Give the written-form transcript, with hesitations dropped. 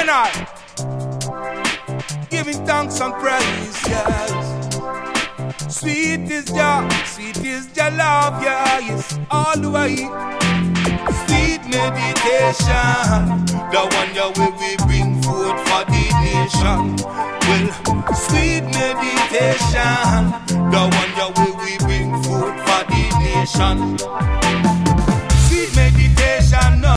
and I, giving thanks and praise, yes. Sweet is your love, yeah, yes, all the way. Sweet meditation, the one you will we bring forth for the nation. Well, sweet meditation, the one